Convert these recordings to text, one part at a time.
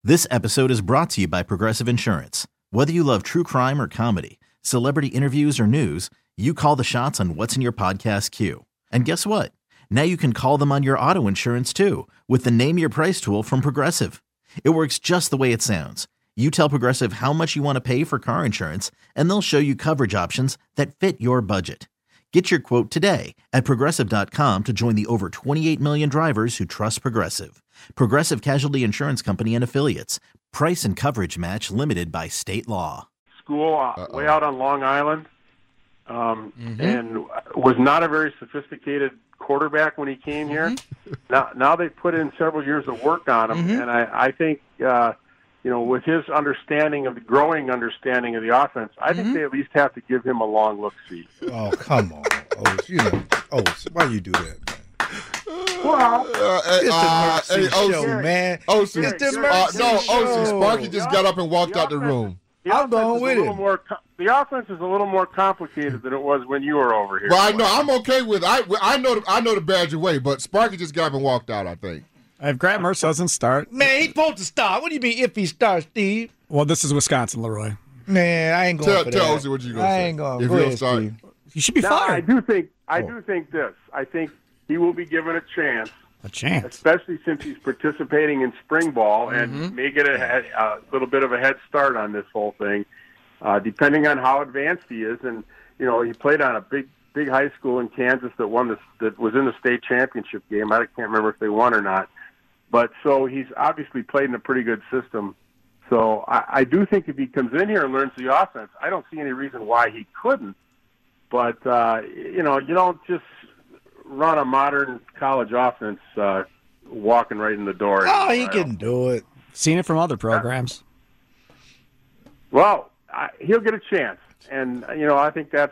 This episode is brought to you by Progressive Insurance. Whether you love true crime or comedy, celebrity interviews or news, you call the shots on what's in your podcast queue. And guess what? Now you can call them on your auto insurance too with the Name Your Price tool from Progressive. It works just the way it sounds. You tell Progressive how much you want to pay for car insurance, and they'll show you coverage options that fit your budget. Get your quote today at Progressive.com to join the over 28 million drivers who trust Progressive. Progressive Casualty Insurance Company and Affiliates. Price and coverage match limited by state law. School way out on Long Island, and was not a very sophisticated quarterback when he came here. Now they've put in several years of work on him, and I think with his growing understanding of the offense, I think they at least have to give him a long look-see. Oh, come on, Oates, why you do that, man? Well, it's the Mercy show, man. It's the Mercy show. Sparky just got up and walked out the room. I'm going with it. The offense is a little more complicated than it was when you were over here. Well, I know. I'm okay with it. I know the Badger way, but Sparky just got up and walked out, I think. If Grant Mertz doesn't start. Man, he's supposed to start. What do you mean if he starts, Steve? Well, this is Wisconsin, Leroy. Man, I ain't going for that. Tell Ozzy what you going to say. I ain't going. If Go you ahead, start. Steve. You should be fired. I do think this. I think he will be given a chance. A chance. Especially since he's participating in spring ball and may get a little bit of a head start on this whole thing, depending on how advanced he is. And, he played on a big high school in Kansas that was in the state championship game. I can't remember if they won or not. But so he's obviously played in a pretty good system. So I do think if he comes in here and learns the offense, I don't see any reason why he couldn't. But, you don't just run a modern college offense walking right in the door. Oh, he can do it. Seen it from other programs. Well, he'll get a chance. And, I think that's,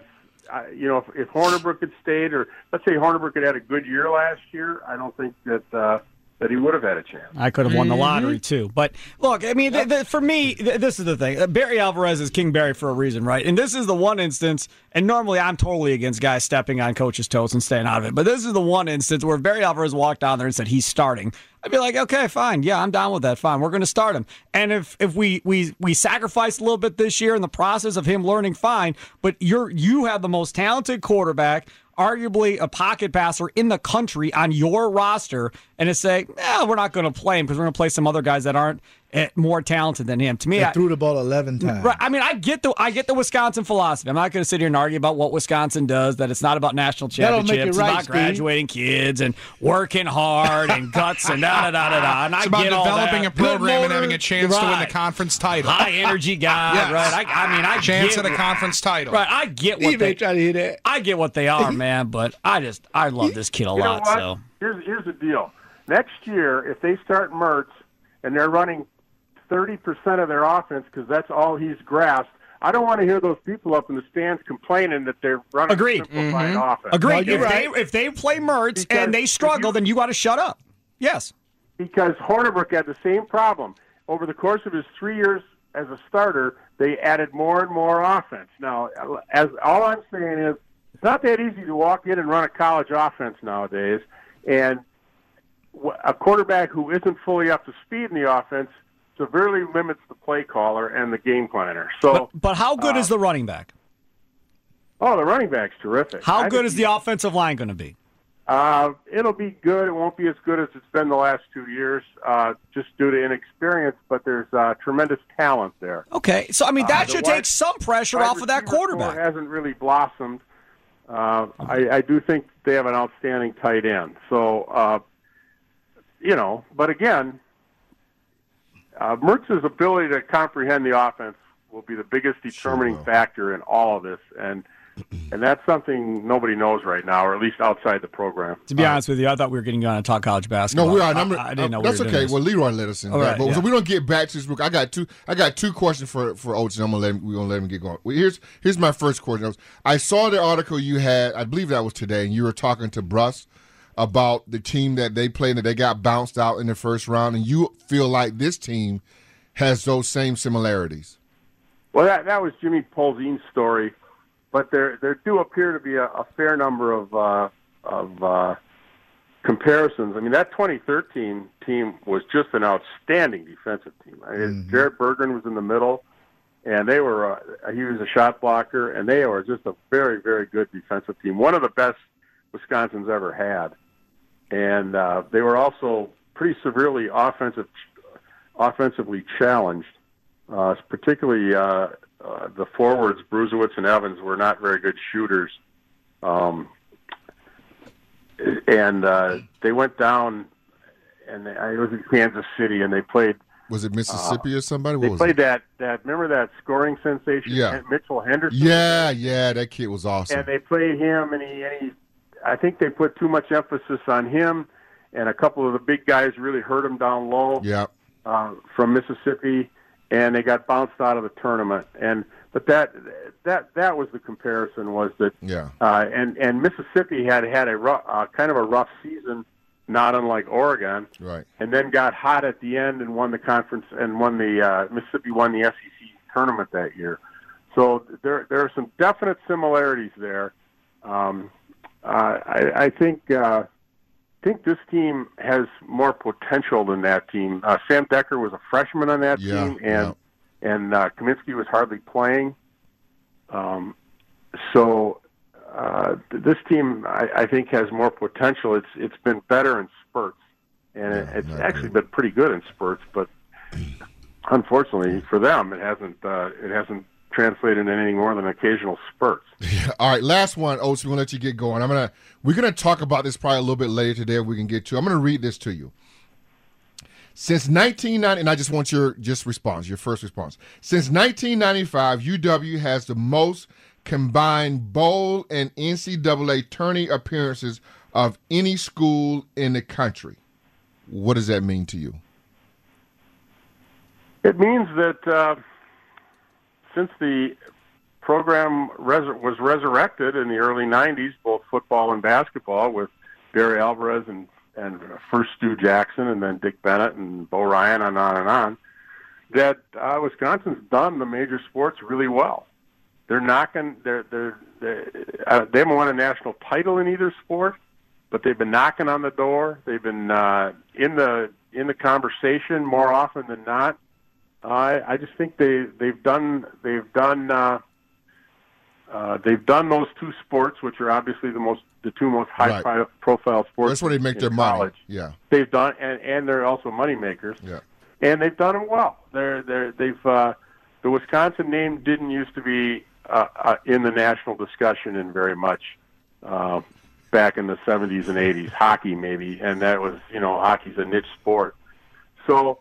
if Hornibrook had stayed, or let's say Hornibrook had a good year last year, I don't think that he would have had a chance. I could have won the lottery, too. But, look, I mean, for me, this is the thing. Barry Alvarez is King Barry for a reason, right? And this is the one instance, and normally I'm totally against guys stepping on coaches' toes and staying out of it, but this is the one instance where if Barry Alvarez walked down there and said he's starting, I'd be like, okay, fine. Yeah, I'm down with that. Fine. We're going to start him. And if we sacrificed a little bit this year in the process of him learning, fine, but you have the most talented quarterback, arguably a pocket passer in the country on your roster, and to say, we're not going to play him because we're going to play some other guys that aren't more talented than him. To me, they threw the ball 11 times. Right. I mean, I get the Wisconsin philosophy. I'm not going to sit here and argue about what Wisconsin does, that it's not about national championships. It's about graduating kids and working hard and guts and da-da-da-da-da. And it's about developing a program and having a chance to win the conference title. High energy guy, yes. Right? I chance at a conference title. Right. I get what they try to hear that. I get what they are, man, but I love this kid a lot. So here's the deal. Next year, if they start Mertz and they're running 30% of their offense because that's all he's grasped, I don't want to hear those people up in the stands complaining that they're running a simplified offense. Agreed. If they play Mertz and they struggle, then you got to shut up. Yes. Because Hornibrook had the same problem. Over the course of his 3 years as a starter, they added more and more offense. Now, all I'm saying is it's not that easy to walk in and run a college offense nowadays, and a quarterback who isn't fully up to speed in the offense severely limits the play caller and the game planner. So, but how good is the running back? Oh, the running back's terrific. How good is the offensive line going to be? It'll be good. It won't be as good as it's been the last 2 years, just due to inexperience, but there's tremendous talent there. Okay, so, I mean, that should take some pressure off of that quarterback. Hasn't really blossomed. I do think they have an outstanding tight end. So, but again, Mertz's ability to comprehend the offense will be the biggest determining factor in all of this, and that's something nobody knows right now, or at least outside the program. To be honest with you, I thought we were getting on to talk college basketball. No, we are. I didn't know. That's okay. Well, Leroy let us in. Right, so we don't get back to this book. I got two questions for Oates, and we're gonna let him get going. Well, here's my first question. I saw the article you had. I believe that was today, and you were talking to Bruss about the team that they played, that they got bounced out in the first round, and you feel like this team has those same similarities. Well, that was Jimmy Polzine's story, but there do appear to be a fair number of comparisons. I mean, that 2013 team was just an outstanding defensive team. I mean, Jared Berggren was in the middle, and they were he was a shot blocker, and they were just a very, very good defensive team. One of the best Wisconsin's ever had. And they were also pretty severely offensively challenged, particularly the forwards, Brusewitz and Evans, were not very good shooters. And they went down, and I was in Kansas City, and they played. Was it Mississippi or somebody? They played that. Remember that scoring sensation, Mitchell Henderson? Yeah, that kid was awesome. And they played him, and he I think they put too much emphasis on him, and a couple of the big guys really hurt him down low. Yeah. From Mississippi, and they got bounced out of the tournament. But that was the comparison, was that. Yeah. And Mississippi had a kind of a rough season, not unlike Oregon. Right. And then got hot at the end and won the conference, and Mississippi won the SEC tournament that year. So there are some definite similarities there. I think this team has more potential than that team. Sam Decker was a freshman on that team, and Kaminsky was hardly playing. So this team, I think, has more potential. It's been better in spurts, and it's actually been pretty good in spurts. But unfortunately for them, it hasn't translated into anything more than occasional spurts. Yeah. All right, last one, Oates. We're gonna let you get going. We're gonna talk about this probably a little bit later today if we can get to. I'm gonna read this to you. Since 1990, and I just want your response, your first response. Since 1995, UW has the most combined bowl and NCAA tourney appearances of any school in the country. What does that mean to you? It means that since the program was resurrected in the early 90s, both football and basketball, with Barry Alvarez and first Stu Jackson and then Dick Bennett and Bo Ryan and on, that Wisconsin's done the major sports really well. They haven't won a national title in either sport, but they've been knocking on the door. They've been in the conversation more often than not. I just think they've done those two sports, which are obviously the two most high profile sports. That's where they make their college. money. Yeah, they've done, and they're also money makers. Yeah, and they've done it well. The Wisconsin name didn't used to be in the national discussion in very much back in the 70s and 80s. Hockey maybe, and that was hockey's a niche sport. So.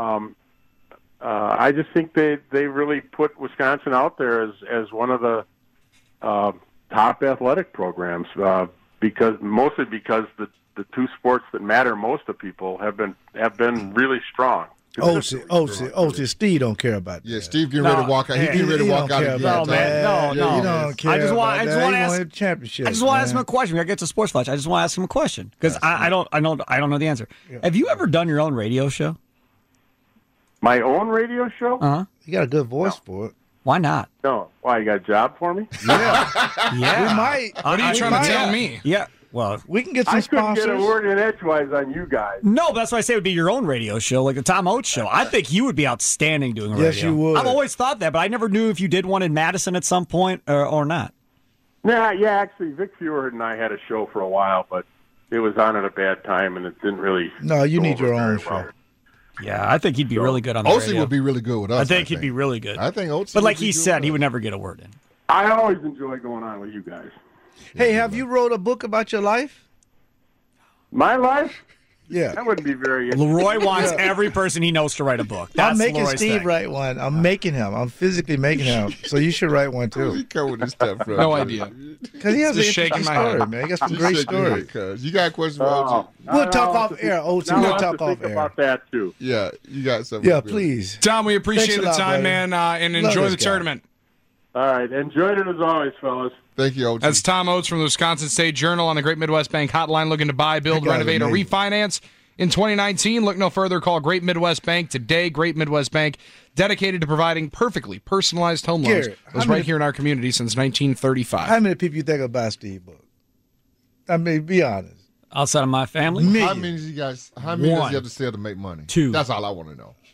I just think they really put Wisconsin out there as one of the top athletic programs mostly because the two sports that matter most to people have been really strong. Steve don't care about that. Yeah, Steve getting ready to walk out. He's getting ready to walk out again. No, man. No. You don't care. I just want to ask championship. I just want to ask him a question. We got to get to Sports Flash. I just want to ask him a question because I don't know the answer. Yeah. Have you ever done your own radio show? My own radio show? Uh-huh. You got a good voice for it. Why not? No. Why, you got a job for me? Yeah. We might. What are you trying to tell me? Yeah. Well, we can get some sponsors. I couldn't get a word in edgewise on you guys. No, but that's why I say it would be your own radio show, like the Tom Oates Show. I think you would be outstanding doing radio. Yes, you would. I've always thought that, but I never knew if you did one in Madison at some point or not. Yeah, actually, Vic Feward and I had a show for a while, but it was on at a bad time, and it didn't really. No, you need your own show. Yeah, I think he'd be really good on the radio. Oates would be really good with us. I think he'd be really good. I think Oates. But like he said, he would never get a word in. I always enjoy going on with you guys. Hey, have you wrote a book about your life? My life? Yeah. That wouldn't be very Leroy wants every person he knows to write a book. That's I'm making Leroy's Steve thing. write one. I'm making him. I'm physically making him. So you should write one too. He come with this stuff, bro. No idea. Because he has Just an shaking interesting my story, head. man. He got some great stories. You got a question for Oates? We'll talk off air, Oates. Now We'll I'll have talk to off think air. about that, too. Yeah, you got something. Yeah, please. Tom, we appreciate Thanks a the lot, time, buddy. man, and Love enjoy this the guy. tournament. All right. Enjoyed it as always, fellas. Thank you, Oates. That's Tom Oates from the Wisconsin State Journal on the Great Midwest Bank Hotline, looking to buy, build, That guy's renovate, or amazing. refinance. In 2019, look no further. Call Great Midwest Bank today. Great Midwest Bank, dedicated to providing perfectly personalized home loans. Garrett, Was right here in our community since 1935. How many people you think will buy Steve book? I mean, be honest. Outside of my family? How many does he have to sell to make money? 2. That's all I want to know.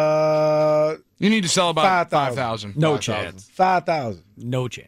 You need to sell about 5,000. 5,000. No 5,000. chance. 5,000. No chance.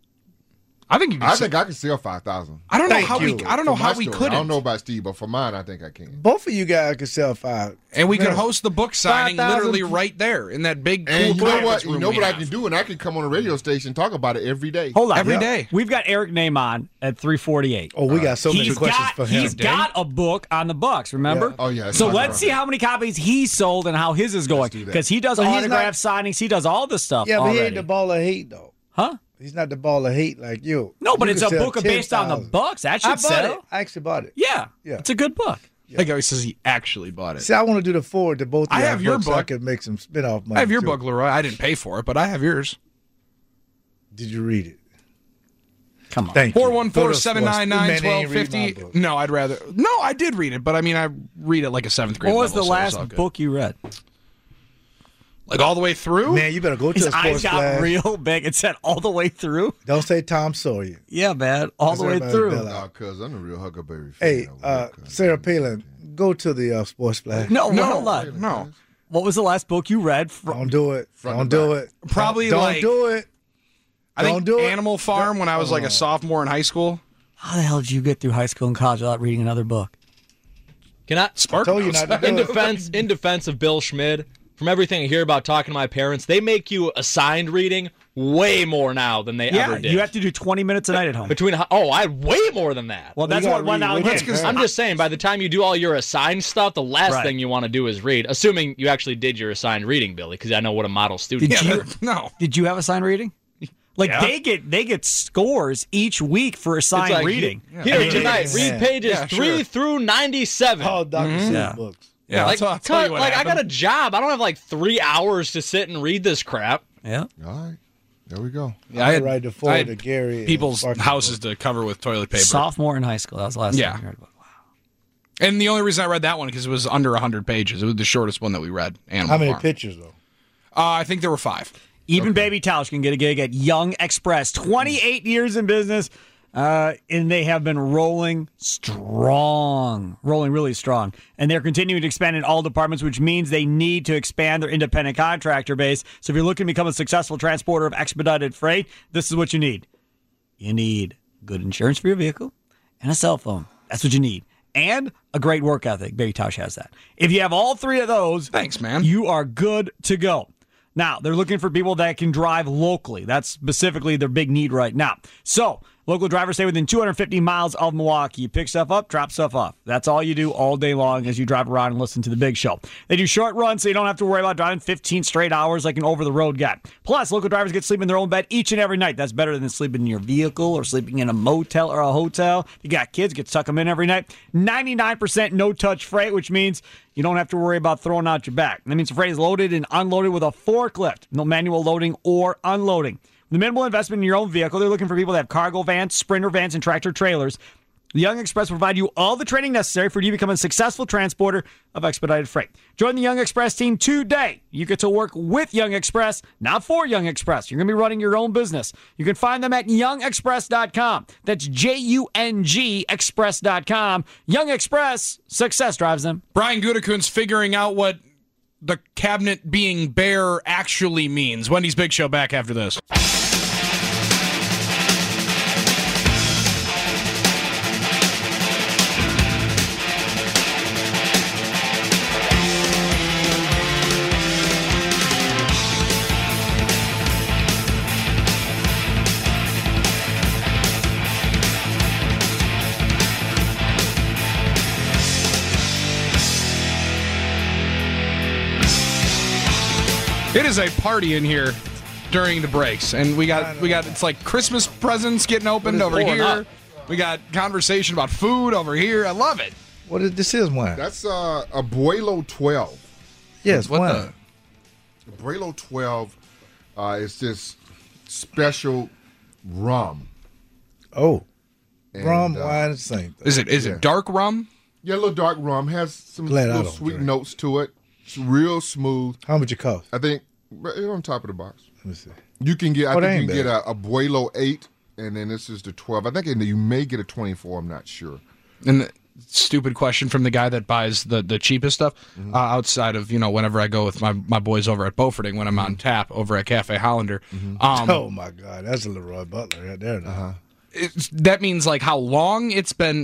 I think you can. I think I can sell 5,000. I don't know Thank how you. we. I don't know For how my we story. couldn't. I don't know about Steve, but for mine, I think I can. Both of you guys could sell 5. And we could Man. host the book signing 5,000 literally right there in that big. And cool you know what? conference You room know we what I have. can do, and I can come on a radio station and talk about it every day. Hold on. Every day. We've got Eric Name on at 3:48. Oh, we got so many questions for him. He's got a book on the Bucks, remember? Yeah. Oh, yeah. So Talk let's about see it. how many copies he sold and how his is going. do that. Because he does But he's autograph signings. He does all this stuff Yeah, but already. he ain't the ball of hate, though. Huh? He's not the ball of hate like you. No, but You it's could a sell book based on the 10,000. Bucks. That I should bought sell. it. I actually bought it. Yeah. Yeah. It's a good book. Like how he says he actually bought it. See, I want to do the forward to both of I y'all have your books so I book. could make some spin-off money. I have your too. book, Leroy. I didn't pay for it, but I have yours. Did you read it? Come on. Thank you. 414-799-1250. No, I'd rather. No, I did read it, but I mean, I read it like a 7th grade What was level, the so last it's all good. book you read? Like all the way through? Man, you better go to His a sports eyes got flash. real big. It said all the way through. Don't say Tom Sawyer. Yeah, man. All the way Everybody through. bail out. Nah, cuz I'm a real Huckleberry fan. Hey, over here, cuz. Sarah Palin, go to the sports flash. No, No, hold on. no. What was the last book you read? Don't do it. Front Don't to do back. it. Probably don't like- do it. I think Don't do it. Animal Farm when I was like a sophomore in high school. How the hell did you get through high school and college without reading another book? Can I? Spark Told you Notes. not to In do it. defense of Bill Schmid, from everything I hear about talking to my parents, they make you assigned reading way more now than they Yeah, ever did. you have to do 20 minutes a night at home. I had way more than that. Well, that's you what gotta one read now with again. your parents. I'm just saying, by the time you do all your assigned stuff, the last Right. thing you want to do is read. Assuming you actually did your assigned reading, Billy, because I know what a model student Did is. you? No. Did you have assigned reading? Like Yeah. they get scores each week for assigned It's like, reading. Here tonight, Yeah. read pages Yeah, 3 sure. through 97. Oh, Dr. Seuss Yeah. books. Yeah, like, I'll tell you what I got a happened. job. I don't have like 3 hours to sit and read this crap. Yeah. All right. There we go. Yeah, I had, Write the I forward had to Gary. and people's Sparky houses to cover with toilet paper. Sophomore in high school. That was the last Yeah. time I heard about. Wow. And the only reason I read that one because it was under 100 pages. It was the shortest one that we read. Animal How many Farm. pictures, though? I think there were 5. Even Baby Tausch can get a gig at Young Express. 28 years in business, and they have been rolling really strong. And they're continuing to expand in all departments, which means they need to expand their independent contractor base. So if you're looking to become a successful transporter of expedited freight, this is what you need. You need good insurance for your vehicle and a cell phone. That's what you need. And a great work ethic. Baby Tausch has that. If you have all 3 of those, Thanks, man. you are good to go. Now, they're looking for people that can drive locally. That's specifically their big need right now. So, local drivers stay within 250 miles of Milwaukee. You pick stuff up, drop stuff off. That's all you do all day long as you drive around and listen to the big show. They do short runs, so you don't have to worry about driving 15 straight hours like an over-the-road guy. Plus, local drivers get to sleep in their own bed each and every night. That's better than sleeping in your vehicle or sleeping in a motel or a hotel. If you got kids, get to tuck them in every night. 99% no-touch freight, which means you don't have to worry about throwing out your back. That means the freight is loaded and unloaded with a forklift. No manual loading or unloading. The minimal investment in your own vehicle, they're looking for people that have cargo vans, sprinter vans, and tractor trailers. The Young Express will provide you all the training necessary for you to become a successful transporter of expedited freight. Join the Young Express team today. You get to work with Young Express, not for Young Express. You're going to be running your own business. You can find them at youngexpress.com. That's Jung Express.com. Young Express, success drives them. Brian Gutekunst's figuring out what the cabinet being bare actually means. Wendy's Big Show back after this. It is a party in here during the breaks, and we got it's like Christmas presents getting opened over pulling here. up? We got conversation about food over here. I love it. What is this? Is wine? That's Abuelo 12. Yes, What wine. Abuelo 12 is this special rum. Oh, And, rum, wine, is the same thing. Is it dark rum? Yeah, a little dark rum. Has some Glad I little don't sweet drink. notes to it. It's real smooth. How much it cost? I think right on top of the box. Let me see. You can get. Oh, I that think ain't you can get bad. a Abuelo 8, and then this is the 12. I think you may get a 24. I'm not sure. And stupid question from the guy that buys the cheapest stuff outside of, whenever I go with my boys over at Beauforting when I'm on tap over at Cafe Hollander. Oh, my God. That's a Leroy Butler right there now. That means like how long it's been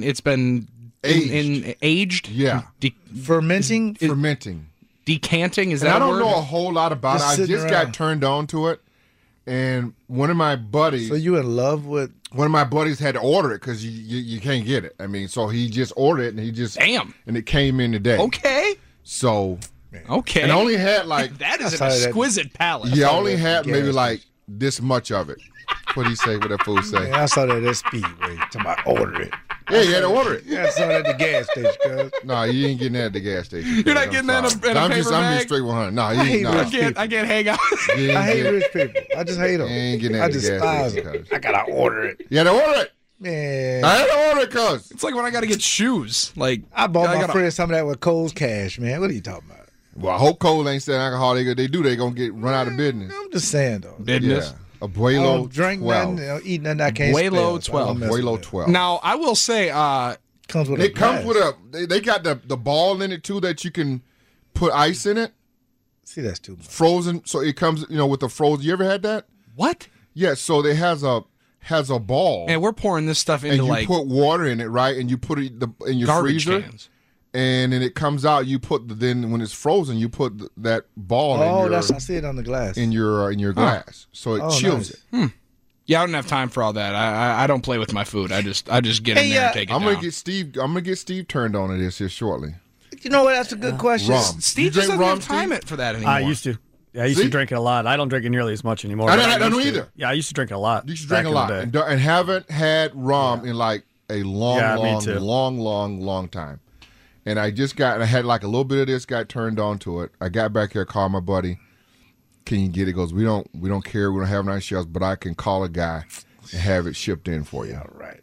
aged? Yeah. Fermenting? Fermenting. Decanting? Is And that I don't word? know a whole lot about Just it. I sitting just around. got turned on to it. And one of my buddies... So you in love with... One of my buddies had to order it because you can't get it. I mean, so he just ordered it and he just... Damn. And it came in today. Okay. So... Okay. And I only had like... that is an how that- exquisite palate. Yeah, I only had gas maybe station. like this much of it. What do you say? What that fool say? Man, I saw that at Speedway. Talking about order it. Yeah, you had to order it. Yeah, I saw that at the gas station, cuz. No, you ain't getting that at the gas station. You're not I'm getting that in a- sorry. in a I'm paper just bag? straight 100. No, you I hate ain't. No, rich I can't hang out. you ain't I hate getting- rich people. I just hate them. You ain't getting that I at the gas despise station, them. cuz. I gotta order it. You had to order it. Man. I had to order it, cuz. It's like when I got to get shoes. Like I bought my gotta- friend some of that with Cole's Cash, man. What are you talking about? Well, I hope Cole ain't selling alcohol. They do. They gonna get run out of business. I'm just saying, though. business. Yeah. I Abuelo don't drink 12. nothing, eat nothing I can't Abuelo spell. so I don't 12. mess with Abuelo that. 12. Now I will say, Comes with It a comes glass. with a. They got the ball in it too that you can put ice in it, See, that's too much. frozen. So it comes, with the frozen. You ever had that? what? Yeah. So it has a ball, And we're pouring this stuff and into you like put water in it, right? And you put it in your garbage freezer, cans. and then it comes out. You put then when it's frozen, you put that ball Oh, in I see it on the glass. your glass, so it Oh, chills nice. it. Yeah, I don't have time for all that. I don't play with my food. I just get in Hey, there and take it I'm down. gonna get Steve turned on to this here shortly. You know what? That's a good question. Rum. Steve You just drink doesn't rum, have time Steve? for that anymore. I used to. Yeah, I used See? to drink it a lot. I don't drink it nearly as much anymore. I but don't used to. either. Yeah, I used to drink it a lot. You should drink back a lot, in the day. and haven't had rum in like a long, Yeah, me too. long time. And I had like a little bit of this, got turned on to it. I got back here, called my buddy. Can you get it? He goes, we don't care. We don't have nice shelves, but I can call a guy and have it shipped in for you. All right.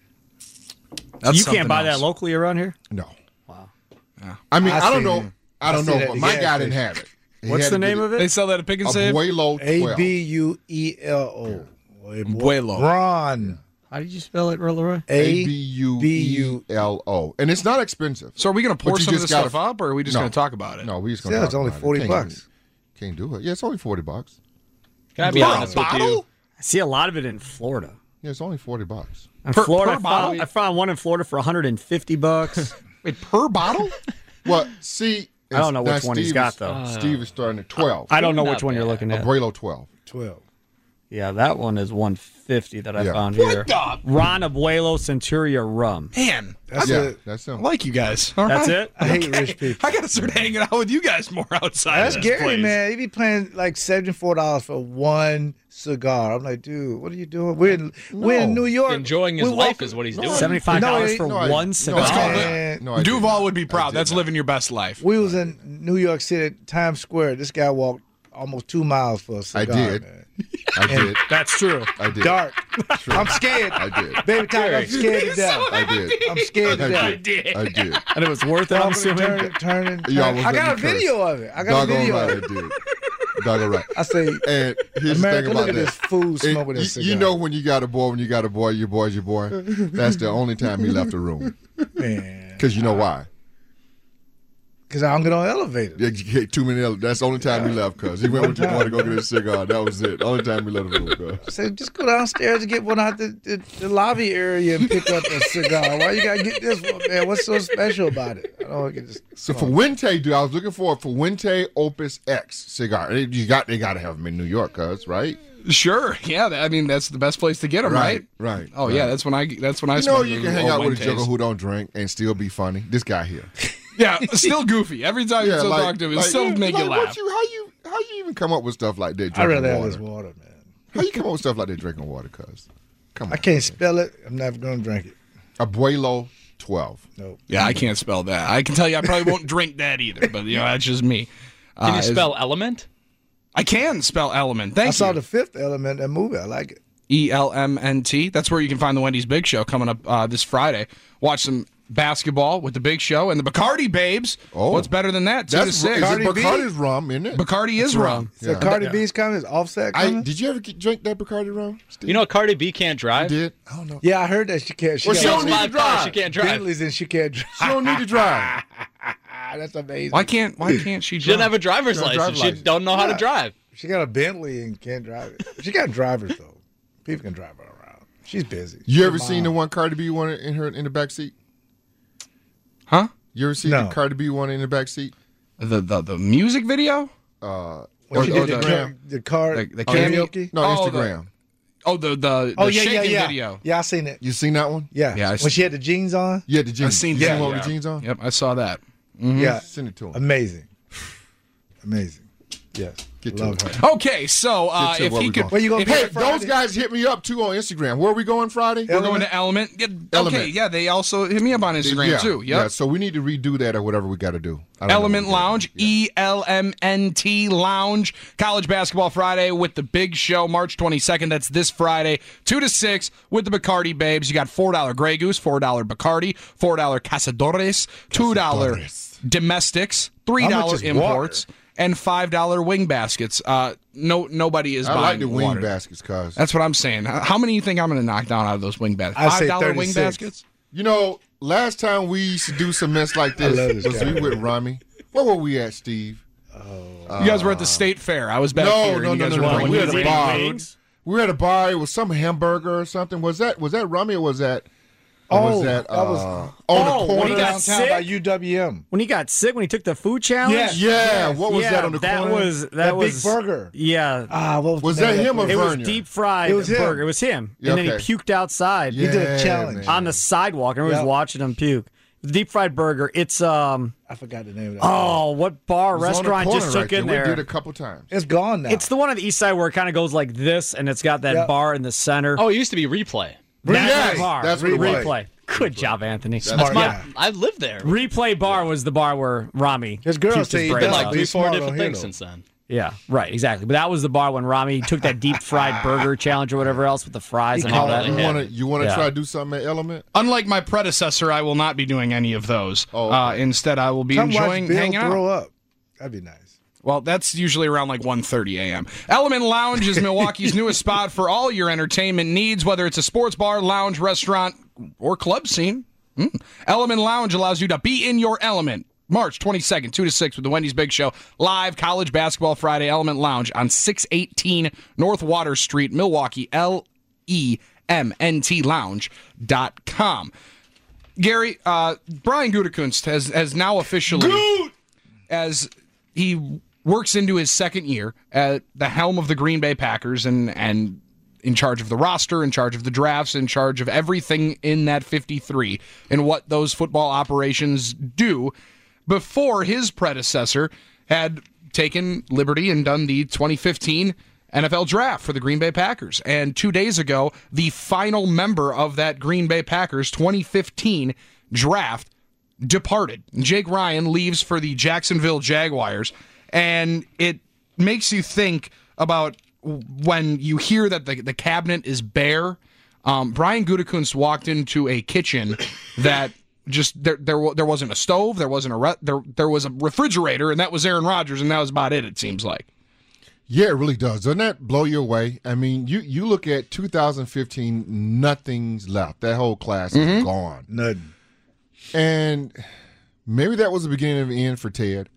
That's You can't something buy else. that locally around here? No. Wow. I mean, I I don't see know. him. I don't I see know. that But at my the guy gas didn't have it. He What's had the to name get of They it? sell that at Pick and Save. Abuelo 12. Abuelo. Abuelo. Ron. How did you spell it, Leroy? Abuelo. And it's not expensive. So are we going to pour But you some of just this gotta- stuff up, or are we just No. going to talk about it? No, we just going Yeah, to it's only $40. Can't do it. Yeah, it's only $40. Can I be For a honest with you? bottle? I see a lot of it in Florida. Yeah, it's only $40. In Per- Florida, per bottle? I found one in Florida for $150. Wait, per bottle? Well, see, I don't know now which one he's Steve got, is- though. Steve is starting at 12. I don't know Not which one you're bad. looking at. Abuelo 12. 12. Yeah, that one is $150 that I Yeah. found What here. the- Ron Abuelo Centuria Rum. Man, That's Yeah, it. that's I him. like you guys. All That's right. it? I hate rich people. I got to start hanging out with you guys more outside. That's of this Gary, place. man. He be paying like $74 for one cigar. I'm like, dude, what are you doing? We're in New York. Enjoying his We life walk- is what he's doing. $75 for No, I- one no, cigar. Let's call Man. it. No, I did Duval not. would be I proud. did That's not. living your best life. We was in New York City, Times Square. This guy walked almost 2 miles for a cigar. did. Man. I did. That's true. I did. Dark. I'm scared. I did. Baby Tiger, I'm scared to death. I did. I'm scared to I death. did. I did. And it was worth it, I'm assuming. Turning. You almost I let got a me curse. video of it. I got a Doggone video right, of I it. did. Doggone right. I say, And here's America, the thing look about at this that. fool It- smoking this cigar. you know when you got a boy, your boy's your boy. That's the only time he left the room. man, Because you know why? because I don't get on elevators. Yeah, you get too many. That's the only time he left. Cause he went with your boy to go get his cigar. That was it. Only time he left the room. Cause. So just go downstairs and get one out the lobby area and pick up a cigar. Why you gotta get this one, man? What's so special about it? I don't get this. So for Fuente, dude, I was looking for a Fuente Opus X cigar. They got to have them in New York, cuz right? Sure. Yeah. I mean, that's the best place to get them, right? Right. Oh right. yeah, that's when I. You know, smoke you the can hang old out with a Fuentes. jugger who don't drink and still be funny. This guy here. Yeah, still goofy. Every time you still like- talk to him, it like- still make you like, laugh. How you even come up with stuff like that? I'd Drinking rather have water. this water, man. How you come up with stuff like that drinking water? Cuz come on. I can't spell it. I'm never gonna drink it. Abuelo 12. Nope. Yeah, I can't spell that. I can tell you, I probably won't drink that either. But that's just me. Can you Is- spell element? I can spell element. Thank I you. saw The Fifth Element, that movie. I like it. ELMNT. That's where you can find the Wendy's Big Show coming up this Friday. Watch some basketball with the Big Show and the Bacardi Babes. Oh. What's better than that? 2 to 6. Bacardi's rum, isn't it? Bacardi is rum. So Cardi B's coming? Is Offset coming? Did you ever drink that Bacardi rum, Steve? You know Cardi B can't drive? You did? I don't know. Yeah, I heard that she can't. Well, she don't need to drive. She can't drive. Bentleys and she can't drive. She don't need to drive. That's amazing. Why can't she drive? She doesn't have a driver's Drive license. She license. don't know how to drive. She got a Bentley and can't drive it. She got drivers though. People can drive her around. She's busy. You ever seen the one Cardi B one in the back seat? Huh? You ever seen No. the Cardi B one in the back seat? The music video? When she or did the car the karaoke. No, Oh, Instagram. The shaking yeah. video. Yeah, I seen it. You seen that one? Yeah, Yeah, I when she had the jeans on. Yeah, the jeans. I seen you that, one with yeah. the jeans on? Yep, I saw that. Yeah, Send it to him. amazing. Yes, Get to love it. her. Okay, so Get to if where he we could, going. Where you gonna if be he- at Friday? Those guys hit me up too on Instagram. Where are we going Friday? we're going to Element. Yeah, okay, Element. yeah, they also hit me up on Instagram yeah, too. Yep. Yeah, so we need to redo that or whatever we got to do. I don't know Element what we gotta Lounge, do. Yeah. ELMNT Lounge, College Basketball Friday with the Big Show, March 22nd. That's this Friday, 2 to 6 with the Bacardi Babes. You got $4 Grey Goose, $4 Bacardi, $4 Casadores, $2 Domestics, How much $3 is imports, and $5 wing baskets. Nobody is I buying like the wing water. baskets, cuz. That's what I'm saying. How many do you think I'm going to knock down out of those wing baskets? I say $5 wing 36. baskets? You know, last time we used to do some mess like love this this was guy. we with Rami. Where were we at, Steve? You guys were at the State Fair. I was back No, here. no, and you no, guys no, were no. doing We had a wing bar. wings. We were at a bar. It was some hamburger or something. Was that Rami or was that? Or Oh, was that that was- on Oh, the when corner? he got downtown sick? by UWM. When he got sick, when he took the food challenge? Yes. Yeah, what was Yeah, that on the that corner? was That was big burger. Yeah. What Was the name that of him or place? It was Vernier? deep fried It was him. burger. It was him. Yeah, And then he okay. puked outside He did a Yeah, challenge. man. on the sidewalk. And everyone was Yep. watching him puke. The deep fried burger. It's I forgot the name of that. what bar It was on the restaurant corner just right took in there. there? We did a couple times. It's gone now. It's the one on the east side where it kind of goes like this, and it's got that Yep. bar in the center. Oh, it used to be Replay. That's Yes, the bar. that's what it was. Replay. Good job, Anthony. Smart guy. I lived there. Replay bar was the bar where Rami. His girl puked say he brains does out. Like Be 3-4 smart different on things Halo. since then. Yeah, right, exactly. But that was the bar when Rami took that deep fried burger challenge or whatever else with the fries and all called that. it. You want to Yeah. try to do something at Element? Unlike my predecessor, I will not be doing any of those. Oh, okay. Instead, I will be Come enjoying watch Bill hanging throw out. up. That'd be nice. Well, that's usually around like 1:30 a.m. Element Lounge is Milwaukee's newest spot for all your entertainment needs, whether it's a sports bar, lounge, restaurant, or club scene. Element Lounge allows you to be in your element. March 22nd, 2 to 6 with the Wendy's Big Show. Live College Basketball Friday, Element Lounge on 618 North Water Street, Milwaukee, LEMNTLounge.com. Gary, Brian Gutekunst has now officially, as he works into his second year at the helm of the Green Bay Packers and in charge of the roster, in charge of the drafts, in charge of everything in that 53 and what those football operations do, before his predecessor had taken liberty and done the 2015 NFL draft for the Green Bay Packers. And 2 days ago, the final member of that Green Bay Packers 2015 draft departed. Jake Ryan leaves for the Jacksonville Jaguars, and it makes you think about when you hear that the cabinet is bare. Brian Gutekunst walked into a kitchen that just there wasn't a stove, there wasn't there was a refrigerator, and that was Aaron Rodgers, and that was about it. It seems like. Yeah, it really does. Doesn't that blow you away? I mean, you look at 2015, nothing's left. That whole class is gone. Nothing. And maybe that was the beginning of the end for Ted.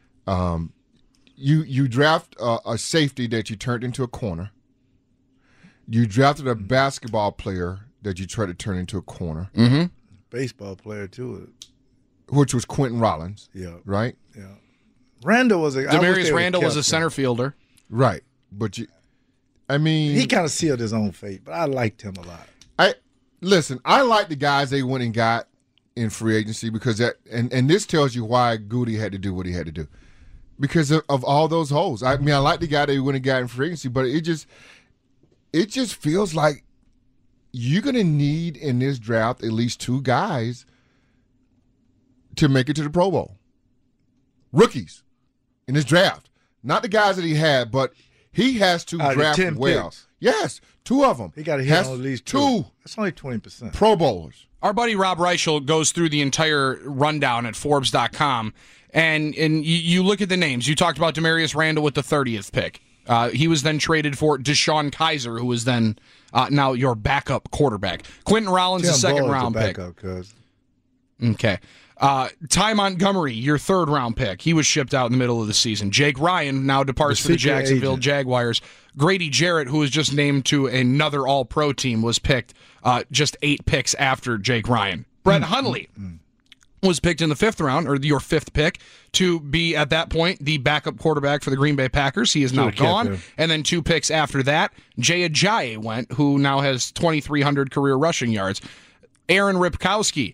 You draft a safety that you turned into a corner. You drafted a basketball player that you tried to turn into a corner, Baseball player too. which was Quentin Rollins. Yeah. Right? Yeah. Randall was a I wish they Demarius would've Randall was kept a him. center fielder. Right. But I mean, He kind of sealed his own fate, but I liked him a lot. I like the guys they went and got in free agency because that and this tells you why Goody had to do what he had to do. Because of all those holes. I mean, I like the guy they went and got in free agency, but it just feels like you're gonna need in this draft at least two guys to make it to the Pro Bowl. Rookies in this draft. Not the guys that he had, but he has to Out of the draft 10 well. picks. Yes, two of them. He got to hit on at least two. two That's only 20%. Pro Bowlers. Our buddy Rob Reichel goes through the entire rundown at Forbes.com, and you look at the names. You talked about Demarius Randall with the 30th pick. He was then traded for Deshaun Kaiser, who was then now your backup quarterback. Quentin Rollins, a second-round pick. Okay. Ty Montgomery, your third-round pick. He was shipped out in the middle of the season. Jake Ryan now departs for the Jacksonville Jaguars. Grady Jarrett, who was just named to another All-Pro team, was picked just 8 picks after Jake Ryan. Brett Hundley was picked in the 5th round, or your 5th pick, to be, at that point, the backup quarterback for the Green Bay Packers. He is now gone. And then 2 picks after that, Jay Ajayi went, who now has 2,300 career rushing yards. Aaron Ripkowski,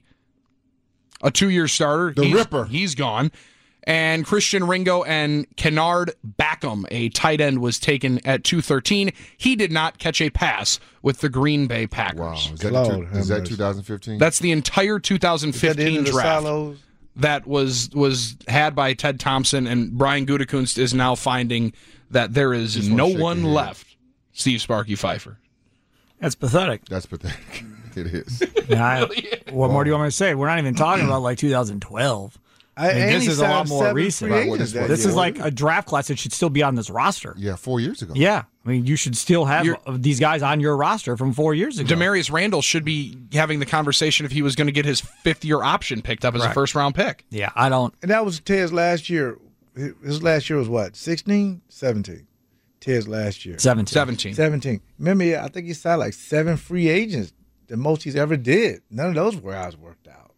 a 2-year starter. Ripper. He's gone. And Christian Ringo and Kennard Backham, a tight end, was taken at 213. He did not catch a pass with the Green Bay Packers. Wow. Is that 2015? That's the entire 2015 draft that was had by Ted Thompson, and Brian Gutekunst is now finding that there is no one left. Steve Sparky Pfeiffer. That's pathetic. That's pathetic. It is. What more do you want me to say? We're not even talking about like 2012. This is a lot more recent. This is like a draft class that should still be on this roster. Yeah, 4 years ago. Yeah. I mean, you should still have these guys on your roster from 4 years ago. Demarius Randall should be having the conversation if he was going to get his 5th-year option picked up as a first-round pick. Yeah, I don't. And that was Ted's last year. His last year was what, 16? 17. Ted's last year. 17. Remember, I think he signed like 7 free agents, the most he's ever did. None of those guys worked out.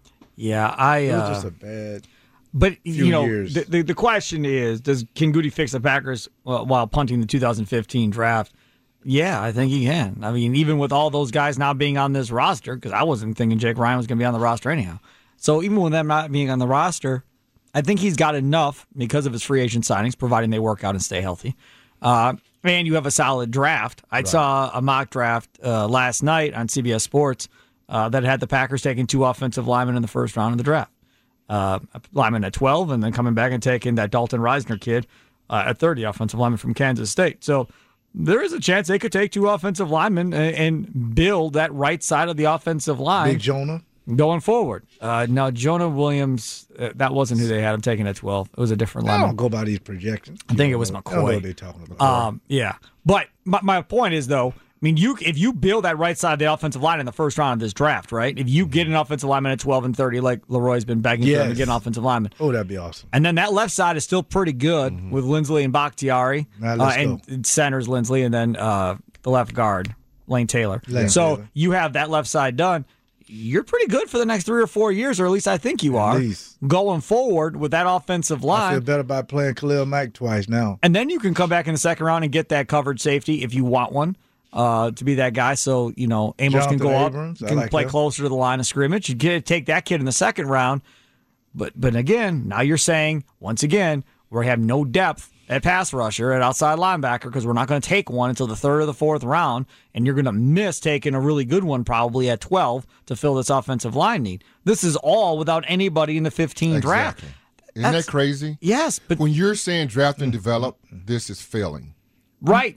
Yeah, it was just a bad. But years. The question is, can Goody fix the Packers while punting the 2015 draft? Yeah, I think he can. I mean, even with all those guys now being on this roster, because I wasn't thinking Jake Ryan was going to be on the roster anyhow. So even with them not being on the roster, I think he's got enough because of his free agent signings, providing they work out and stay healthy. And you have a solid draft. I saw a mock draft last night on CBS Sports that had the Packers taking 2 offensive linemen in the first round of the draft. Lineman at 12, and then coming back and taking that Dalton Reisner kid at 30, offensive lineman from Kansas State. So there is a chance they could take 2 offensive linemen and build that right side of the offensive line. Big Jonah. Going forward. Now, Jonah Williams, that wasn't who they had him taking at 12. It was a different lineman. I don't go by these projections. I think it was McCoy. I don't know what they're talking about. Yeah. But my point is, though, I mean, if you build that right side of the offensive line in the first round of this draft, right? If you get an offensive lineman at 12 and 30, like Leroy's been begging for him to get an offensive lineman. Oh, that'd be awesome. And then that left side is still pretty good with Lindsley and Bakhtiari. And center's Lindsley, and then the left guard, Lane Taylor. You have that left side done. You're pretty good for the next 3 or 4 years, or at least I think you are, going forward with that offensive line. I feel better about playing Khalil Mack twice now. And then you can come back in the second round and get that coverage safety if you want one. To be that guy, so Amos Jonathan can go Abrams, up, can play closer to the line of scrimmage. You take that kid in the second round, but again, now you're saying once again we have no depth at pass rusher at outside linebacker because we're not going to take one until the 3rd or the 4th round, and you're going to miss taking a really good one probably at 12 to fill this offensive line need. This is all without anybody in the 15 draft. Isn't that crazy? Yes, but when you're saying draft and develop, this is failing. Right.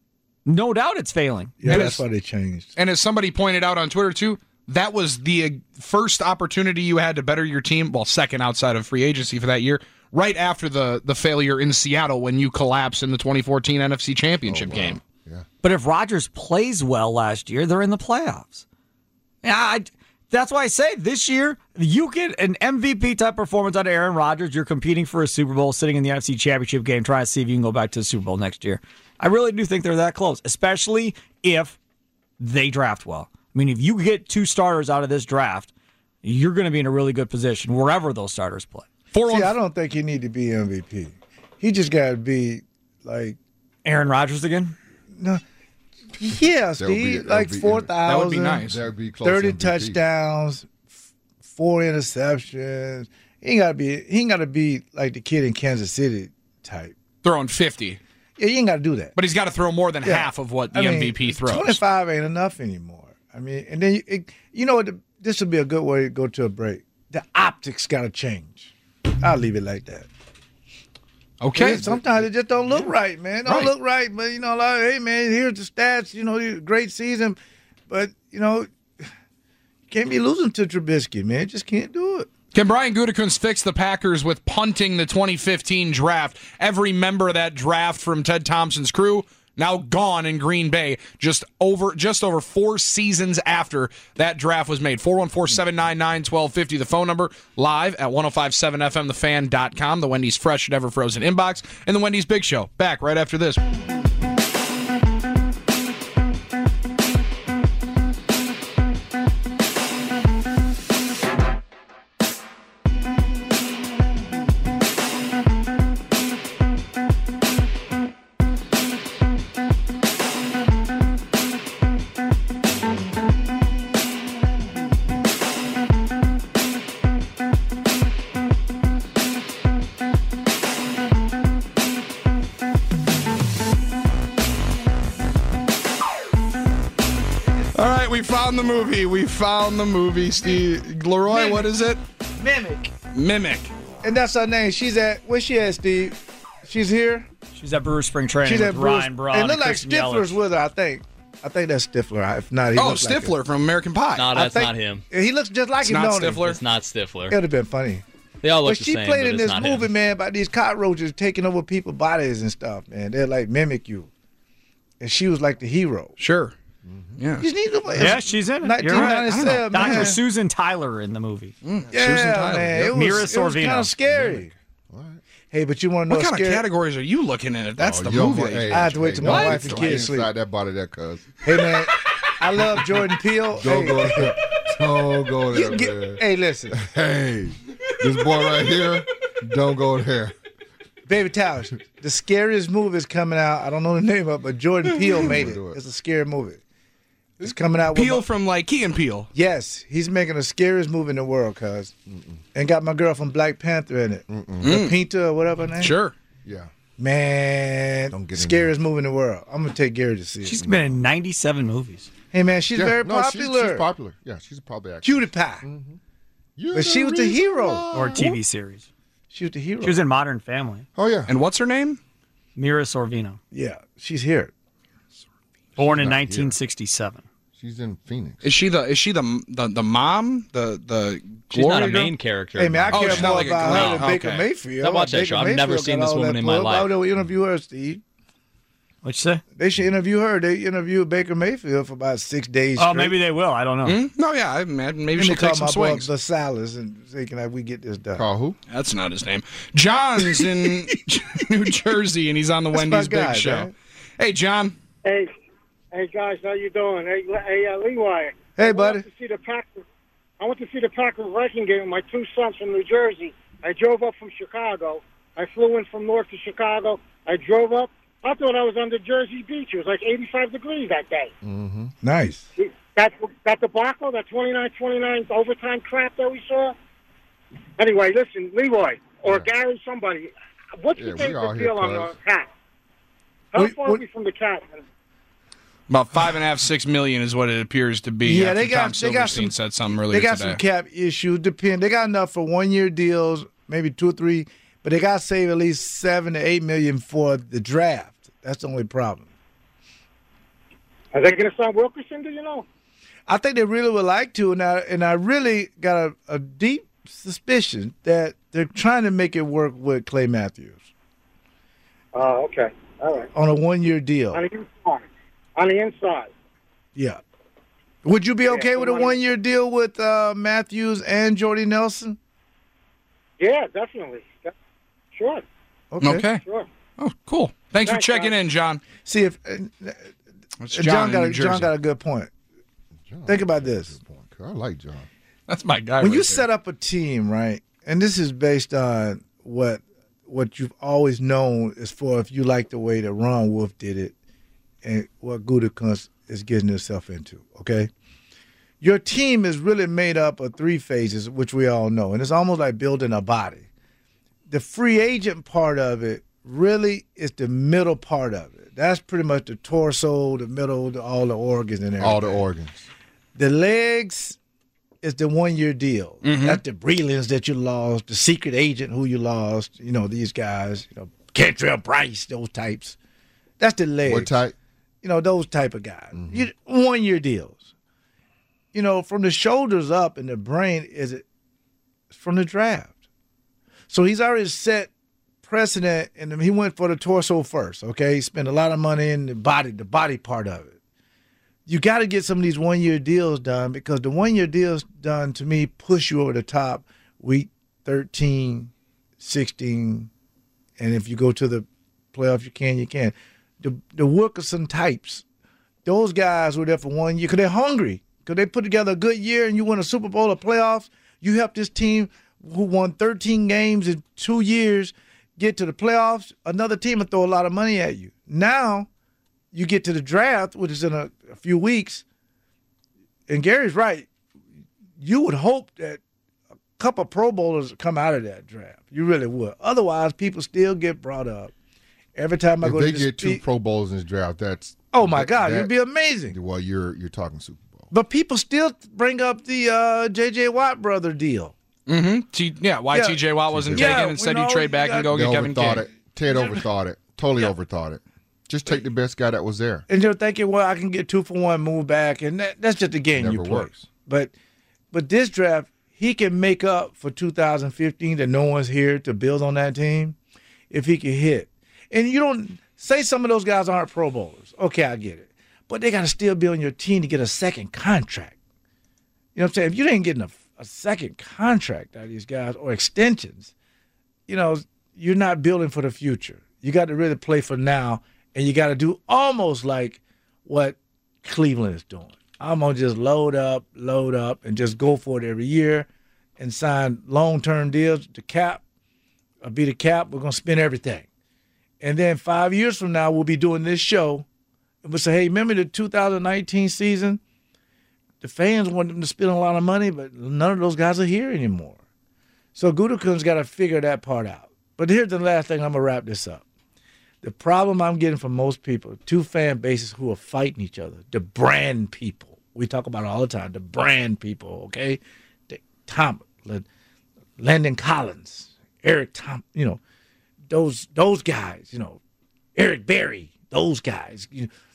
No doubt it's failing. Yeah, that's why they changed. And as somebody pointed out on Twitter, too, that was the first opportunity you had to better your team, well, second outside of free agency for that year, right after the failure in Seattle when you collapsed in the 2014 NFC Championship game. Yeah. But if Rodgers plays well last year, they're in the playoffs. Yeah, that's why I say this year, you get an MVP-type performance out of Aaron Rodgers, you're competing for a Super Bowl, sitting in the NFC Championship game, trying to see if you can go back to the Super Bowl next year. I really do think they're that close, especially if they draft well. I mean, if you get 2 starters out of this draft, you're going to be in a really good position wherever those starters play. I don't think he need to be MVP. He just got to be like Aaron Rodgers again? No. Yeah, Steve, like 4,000. That would be nice. That would be close 30 MVP. touchdowns, 4 interceptions. He ain't got to be like the kid in Kansas City type. Throwing 50. Yeah, you ain't got to do that. But he's got to throw more than half of what the MVP throws. 25 ain't enough anymore. I mean, and then you know what? This would be a good way to go to a break. The optics got to change. I'll leave it like that. Okay. Yeah, sometimes it just don't look right, man. Don't look right, but like, hey, man, here's the stats. Great season, but you Can't be losing to Trubisky, man. Just can't do it. Can Brian Gutekunst fix the Packers with punting the 2015 draft? Every member of that draft from Ted Thompson's crew now gone in Green Bay just over 4 seasons after that draft was made. 414-799-1250, the phone number, live at 1057fmthefan.com, the Wendy's Fresh Never Frozen inbox, and the Wendy's Big Show. Back right after this. We found the movie. Steve Leroy, Mimic. What is it? Mimic. And that's her name. Where's she at, Steve? She's here? She's at Brewer Spring Training She's with at Brewer. Ryan Braun. It look and like Kristen Stifler's Yelich. with her, I think. I think that's Stifler. If not, he Oh, looks like Stifler him. from American Pie. No, that's not him. He looks just like It's him, not don't he? Stifler? It's not Stifler. It would have been funny. They all look But the she same, played but in it's this not movie, him. man, about these cockroaches taking over people's bodies and stuff, man. They're like mimic you. And she was like the hero. Sure. Yeah. You need to, Yeah, she's in it. You're right. 1997, man. Dr. Susan Tyler in the movie. Yeah, Susan Tyler. man. Yep. It Mira was kind Sorvino. of scary. Hey, but you want to know What kind scary? of categories are you looking at? If that's the yo, movie. boy, hey, I have to wait till my hey, wife and don't kids get inside sleep. that body there, cuz. Hey, man, I love Jordan Peele. Don't Hey, go there. Don't go there, you get- man. hey, listen, Hey, this boy right here, don't go there. Baby Towers, the scariest movie is coming out. I don't know the name of it, but Jordan Peele made it. Do it. It's a scary movie. It's coming out with Peel from like Key and Peele. Yes, he's making the scariest movie in the world, cuz. And got my girl from Black Panther in it. Pinta or whatever her name. Sure. Yeah. Man, Don't get in scariest movie in the world. I'm going to take Gary to see it. She's been in 97 movies. Hey, man, she's Yeah, very no, popular. She's popular. Yeah, she's a popular actress. Cutie Pie. But she was the hero. Or a TV series. She was the hero. She was in Modern Family. Oh, yeah. And what's her name? Mira Sorvino. Yeah, she's here. Born in not here. 1967. She's in Phoenix. Is she the mom? The She's not Glory a girl? main character. Hey, man, I Oh, care she's not more like a about girl. her than Baker Okay. Mayfield. I watch that Baker show. I've never Mayfield seen got this all woman that in my pull. Why life. don't we interview her, Steve? What'd you say? They should interview her. They interviewed Baker Mayfield for about 6 days Oh, straight. maybe they will. I don't know. No, yeah. I imagine maybe Let me she'll call take some my boy swings. Vasalis and say, can we get this done? Call who? That's not his name. John's in New Jersey, and he's on the That's Wendy's my guy, Big Show. man. Hey, John. Hey guys, how you doing? Hey, Leroy. Hey, I buddy. went to see the Packers. I went to see the Packers Viking game with my two sons from New Jersey. I drove up from Chicago. I flew in from north to Chicago. I drove up. I thought I was under Jersey Beach. It was like 85 degrees that day. Nice. That debacle, that 29-29 overtime crap that we saw. Anyway, listen, Leroy or Gary, somebody. What's Yeah, the we all the here, deal on cuz. the cat? How What- far are we from the cat? About 5.5, 6 million is what it appears to be. Yeah, after they got- Tom they got Silverstein some- said something earlier They got today. some cap issues. They got enough for 1 year deals, maybe 2 or 3, but they got to save at least 7 to 8 million for the draft. That's the only problem. Are they going to sign Wilkerson? Do you know? I think they really would like to, and I really got a deep suspicion that they're trying to make it work with Clay Matthews Oh, okay. All right. on a 1 year deal. On the inside. On the inside. Yeah. Would you be okay so with a what- 1 year deal with Matthews and Jordy Nelson? Yeah, definitely. Sure. Okay. Sure. Oh, cool. Thanks for Thanks, checking John. in, John. See if That's John in New John Jersey. got a good point. Think about this. I like John. That's my guy. When right you there. set up a team, right, and this is based on what you've always known is for if you like the way that Ron Wolf did it and what Gutekunst is getting himself into, okay? Your team is really made up of 3 phases, which we all know, and it's almost like building a body. The free agent part of it really is the middle part of it. That's pretty much the torso, the middle, all the organs and everything. All the organs. The legs is the 1 year deal. That's the Brelands that you lost, the secret agent who you lost, these guys, Kentrell Bryce, those types. That's the legs. What type? Those type of guys. 1 year deals. from the shoulders up in the brain is from the draft. So he's already set precedent, and he went for the torso first, okay? He spent a lot of money in the body part of it. You got to get some of these one-year deals done, because the one-year deals done, to me, push you over the top week 13, 16, and if you go to the playoffs, you can. The Wilkerson types, those guys were there for 1 year because they're hungry, because they put together a good year and you win a Super Bowl or playoffs. You help this team who won 13 games in 2 years get to the playoffs. Another team will throw a lot of money at you. Now you get to the draft, which is in a few weeks, and Gary's right. You would hope that a couple of Pro Bowlers come out of that draft. You really would. Otherwise, people still get brought up. Every time I go to the get 2 Pro Bowls in this draft, that's it'd be amazing. Well, you're talking Super Bowl, but people still bring up the J.J. Watt brother deal. Mm-hmm. Why T.J. Watt wasn't taken? Instead, you trade back and go get Kevin King. Ted overthought it. Totally overthought it. Just take the best guy that was there. And you're thinking, well, I can get 2 for 1, move back, and that's just a game you play. Works. But this draft, he can make up for 2015 that no one's here to build on that team if he can hit. And you don't say some of those guys aren't Pro Bowlers. Okay, I get it. But they got to still be on your team to get a second contract. You know what I'm saying? If you ain't getting a second contract out of these guys or extensions, you're not building for the future. You got to really play for now, and you got to do almost like what Cleveland is doing. I'm going to just load up, and just go for it every year and sign long-term deals. The cap, I'll be the cap. We're going to spend everything. And then 5 years from now, we'll be doing this show. And we'll say, hey, remember the 2019 season? The fans want them to spend a lot of money, but none of those guys are here anymore. So Gutekunst's got to figure that part out. But here's the last thing. I'm going to wrap this up. The problem I'm getting from most people, 2 fan bases who are fighting each other, the brand people. We talk about it all the time, the brand people, okay? Landon Collins, Eric Tom, those guys, Eric Berry, those guys,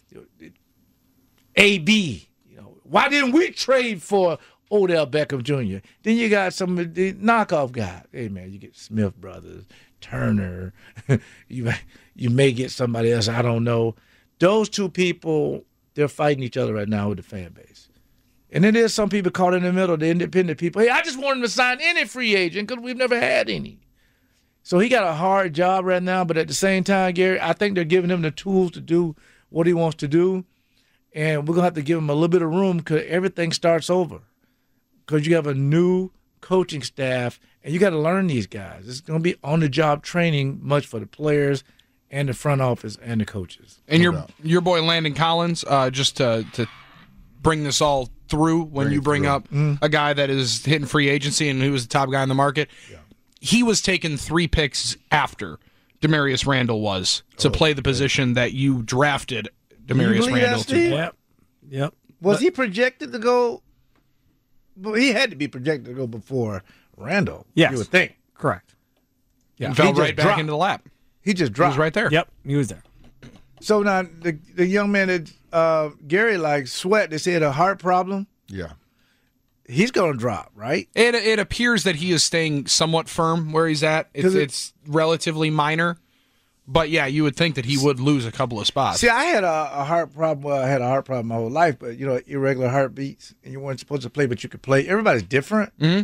AB, why didn't we trade for Odell Beckham Jr.? Then you got some of the knockoff guys. Hey, man, you get Smith Brothers, Turner. you may get somebody else, I don't know. Those 2 people, they're fighting each other right now with the fan base. And then there's some people caught in the middle, the independent people. Hey, I just want him to sign any free agent because we've never had any. So he got a hard job right now, but at the same time, Gary, I think they're giving him the tools to do what he wants to do. And we're going to have to give him a little bit of room because everything starts over. Because you have a new coaching staff, and you got to learn these guys. It's going to be on-the-job training much for the players and the front office and the coaches. And your boy Landon Collins, just to bring this all through when you bring up a guy that is hitting free agency and who was the top guy in the market, he was taken 3 picks after Demarius Randall was to play the position that you drafted Demarius Randall to. Yep. Was he projected to go? Well, he had to be projected to go before Randall. Yes. You would think. Correct. Yeah. He fell right back into the lap. He just dropped. He was right there. Yep, he was there. So now the young man that Gary likes, Sweat, they said a heart problem. Yeah. He's going to drop, right? It appears that he is staying somewhat firm where he's at. It's relatively minor. But, yeah, you would think that he would lose a couple of spots. See, I had a heart problem. Well, I had a heart problem my whole life, but, irregular heartbeats, and you weren't supposed to play, but you could play. Everybody's different. Mm-hmm.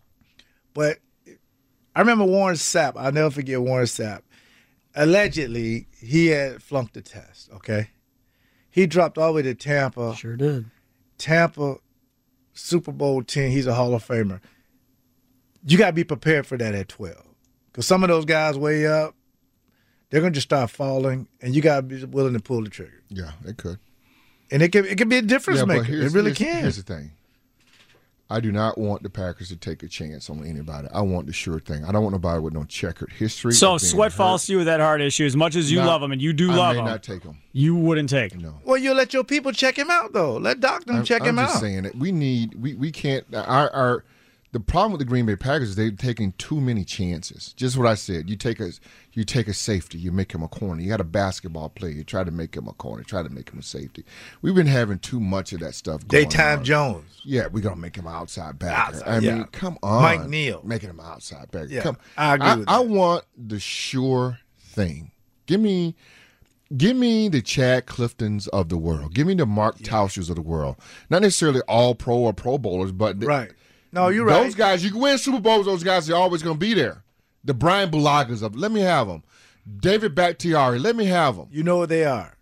But I remember Warren Sapp. I'll never forget Warren Sapp. Allegedly, he had flunked the test, okay? He dropped all the way to Tampa. Sure did. Tampa, Super Bowl 10, he's a Hall of Famer. You got to be prepared for that at 12. Because some of those guys way up, they're going to just start falling, and you got to be willing to pull the trigger. Yeah, it could. And it can be a difference maker. It really can. Here's the thing. I do not want the Packers to take a chance on anybody. I want the sure thing. I don't want nobody with no checkered history. So Sweat falls to you with that heart issue. As much as you love him, and you do love him, I may not take him. You wouldn't take him. No. Well, you let your people check him out, though. Let Doctor check him out. I'm just saying it. We can't. The problem with the Green Bay Packers is they've taken too many chances. Just what I said. You take a safety, you make him a corner. You got a basketball player, you try to make him a corner, try to make him a safety. We've been having too much of that stuff going Daytime on. Jones. Yeah, we're going to make him an outside backer. Outside, I mean, come on. Mike Neal. Making him an outside backer. Yeah, Come. I agree with that. I want the sure thing. Give me the Chad Cliftons of the world. Give me the Mark Tauschers of the world. Not necessarily all pro or Pro Bowlers, but Right. No, you're right. Those guys, you can win Super Bowls. Those guys are always going to be there. The Brian Bulagas of, let me have them. David Bakhtiari, let me have them. You know what they are.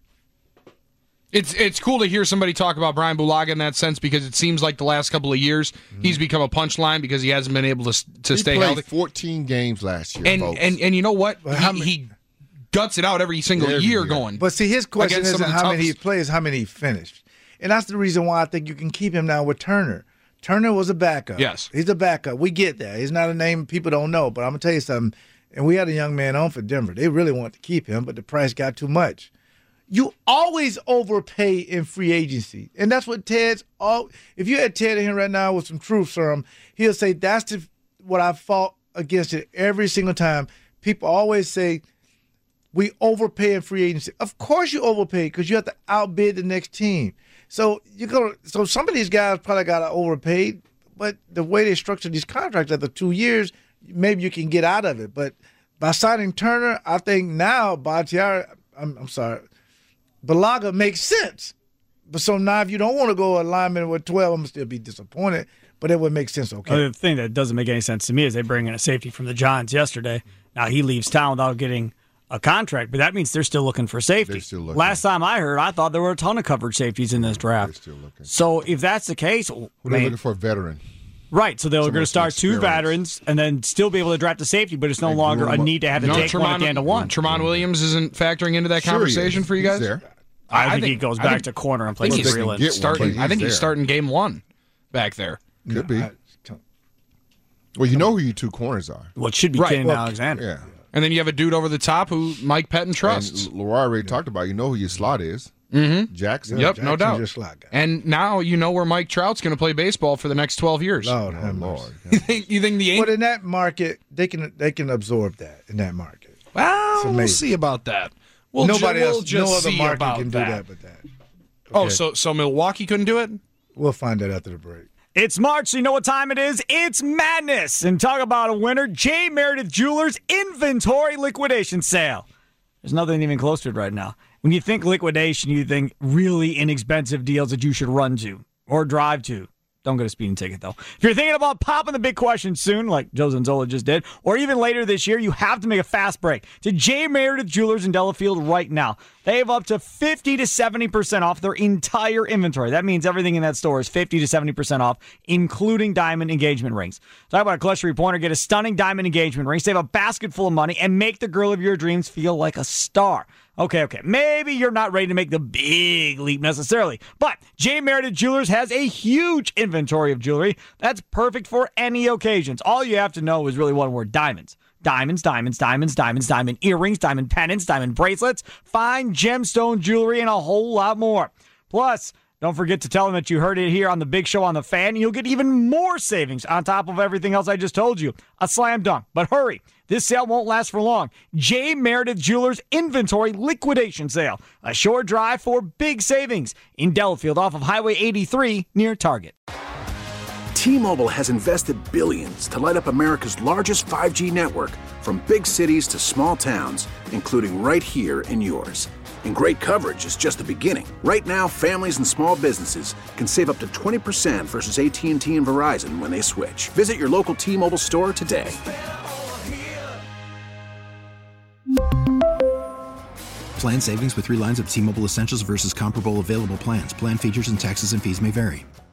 It's cool to hear somebody talk about Brian Bulaga in that sense because it seems like the last couple of years he's become a punchline because he hasn't been able to stay played healthy. 14 games last year, And folks. and you know what? how He guts it out every single year going. But see, his question Against some isn't of the how many he toughest- plays, how many he finished. And that's the reason why I think you can keep him now with Turner. Turner was a backup. Yes. He's a backup. We get that. He's not a name people don't know. But I'm going to tell you something. And we had a young man on for Denver. They really wanted to keep him, but the price got too much. You always overpay in free agency. And that's what Ted's all. If you had Ted in here right now with some truth serum, he'll say that's what I fought against it every single time. People always say, we overpay in free agency. Of course you overpay because you have to outbid the next team. So so some of these guys probably got overpaid, but the way they structure these contracts after 2 years, maybe you can get out of it. But by signing Turner, I think now Bakhtiari, I'm sorry, Bulaga makes sense. But so now if you don't want to go alignment with 12, I'm going to still be disappointed. But it would make sense, okay. The thing that doesn't make any sense to me is they bring in a safety from the Giants yesterday. Now he leaves town without getting a contract, but that means they're still looking for safety. They're still looking. Last time I heard, I thought there were a ton of coverage safeties in this draft. They're still looking. So if that's the case, Who are they looking for? A veteran. right? So they're going to Someone start with two experience. veterans and then still be able to draft a safety, but it's no And longer groom a up. need to have to No, take one at the end of one. Tremont Williams isn't factoring into that Sure he conversation is. for you guys? He's there. I think he goes back to corner and plays I think he's Freeland. get one, but I think he's there. starting game one back there. Could be. Well, you know who your two corners are. Well, it should be Right. Ken Well, Alexander. Yeah. And then you have a dude over the top who Mike Pettin trusts. And Leroy already talked about, you know who your slot is. Mm-hmm. Jackson. Yep, Jackson's no doubt. your slot guy. And now you know where Mike Trout's going to play baseball for the next 12 years. Lord Oh, have Lord. mercy. You think the But in that market, they can absorb that in that market. Well, we'll amazing. see about that. We'll Nobody we'll else, just no other see market about can do that but that. Oh, Okay. so Milwaukee couldn't do it? We'll find that after the break. It's March, so you know what time it is? It's madness. And talk about a winner, J. Meredith Jewelers inventory liquidation sale. There's nothing even close to it right now. When you think liquidation, you think really inexpensive deals that you should run to or drive to. Don't get a speeding ticket, though. If you're thinking about popping the big question soon, like Joe Zanzola just did, or even later this year, you have to make a fast break to J. Meredith Jewelers in Delafield right now. They have up to 50 to 70% off their entire inventory. That means everything in that store is 50 to 70% off, including diamond engagement rings. Talk about a clutch 3-pointer. Get a stunning diamond engagement ring, save a basket full of money, and make the girl of your dreams feel like a star. Okay. Maybe you're not ready to make the big leap necessarily, but J. Meredith Jewelers has a huge inventory of jewelry that's perfect for any occasions. All you have to know is really one word: diamonds. Diamonds, diamond earrings, diamond pendants, diamond bracelets, fine gemstone jewelry, and a whole lot more. Plus, don't forget to tell them that you heard it here on the Big Show on the Fan, and you'll get even more savings on top of everything else I just told you. A slam dunk. But hurry, this sale won't last for long. J. Meredith Jewelers Inventory Liquidation Sale. A short drive for big savings in Delafield off of Highway 83 near Target. T-Mobile has invested billions to light up America's largest 5G network, from big cities to small towns, including right here in yours. And great coverage is just the beginning. Right now, families and small businesses can save up to 20% versus AT&T and Verizon when they switch. Visit your local T-Mobile store today. Plan savings with 3 lines of T-Mobile Essentials versus comparable available plans. Plan features and taxes and fees may vary.